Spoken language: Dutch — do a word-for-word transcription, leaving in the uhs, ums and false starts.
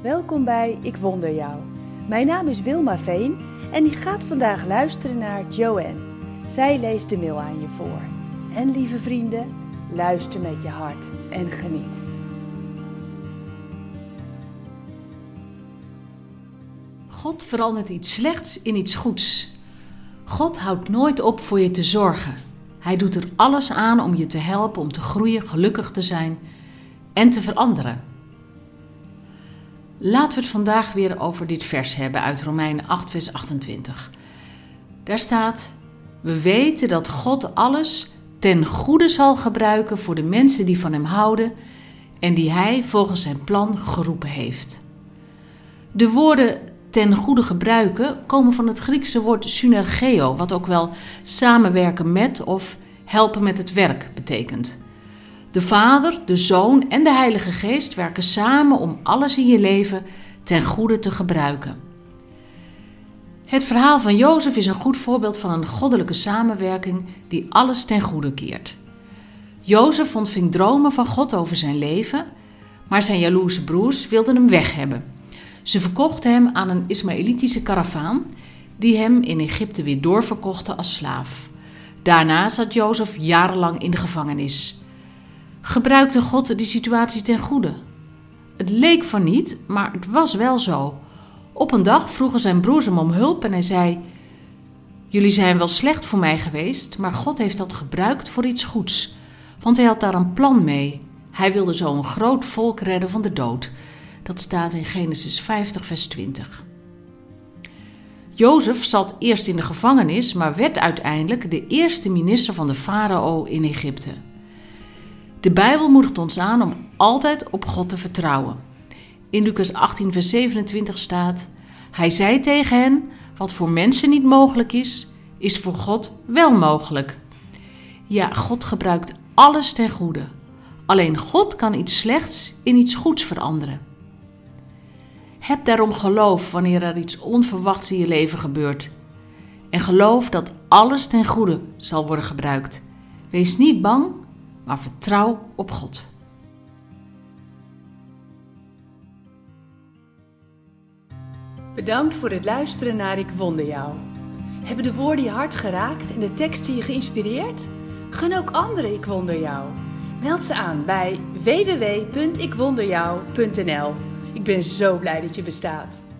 welkom bij Ik Wonder Jou. Mijn naam is Wilma Veen en ik ga vandaag luisteren naar Joanne. Zij leest de mail aan je voor. En lieve vrienden, luister met je hart en geniet. God verandert iets slechts in iets goeds. God houdt nooit op voor je te zorgen. Hij doet er alles aan om je te helpen om te groeien, gelukkig te zijn en te veranderen. Laten we het vandaag weer over dit vers hebben uit Romeinen acht, vers achtentwintig. Daar staat: we weten dat God alles ten goede zal gebruiken voor de mensen die van hem houden en die hij volgens zijn plan geroepen heeft. De woorden ten goede gebruiken komen van het Griekse woord synergeo, wat ook wel samenwerken met of helpen met het werk betekent. De Vader, de Zoon en de Heilige Geest werken samen om alles in je leven ten goede te gebruiken. Het verhaal van Jozef is een goed voorbeeld van een goddelijke samenwerking die alles ten goede keert. Jozef ontving dromen van God over zijn leven, maar zijn jaloerse broers wilden hem weg hebben. Ze verkochten hem aan een Ismaëlitische karavaan die hem in Egypte weer doorverkochten als slaaf. Daarna zat Jozef jarenlang in de gevangenis. Gebruikte God die situatie ten goede? Het leek van niet, maar het was wel zo. Op een dag vroegen zijn broers hem om hulp en hij zei: jullie zijn wel slecht voor mij geweest, maar God heeft dat gebruikt voor iets goeds. Want hij had daar een plan mee. Hij wilde zo een groot volk redden van de dood. Dat staat in Genesis vijftig, vers twintig. Jozef zat eerst in de gevangenis, maar werd uiteindelijk de eerste minister van de farao in Egypte. De Bijbel moedigt ons aan om altijd op God te vertrouwen. In Lucas achttien, vers zevenentwintig staat: hij zei tegen hen: wat voor mensen niet mogelijk is, is voor God wel mogelijk. Ja, God gebruikt alles ten goede. Alleen God kan iets slechts in iets goeds veranderen. Heb daarom geloof wanneer er iets onverwachts in je leven gebeurt. En geloof dat alles ten goede zal worden gebruikt. Wees niet bang, maar vertrouw op God. Bedankt voor het luisteren naar Ik Wonder Jou. Hebben de woorden je hart geraakt en de teksten je geïnspireerd? Gun ook anderen Ik Wonder Jou. Meld ze aan bij w w w punt ik wonder jou punt n l. Ik ben zo blij dat je bestaat.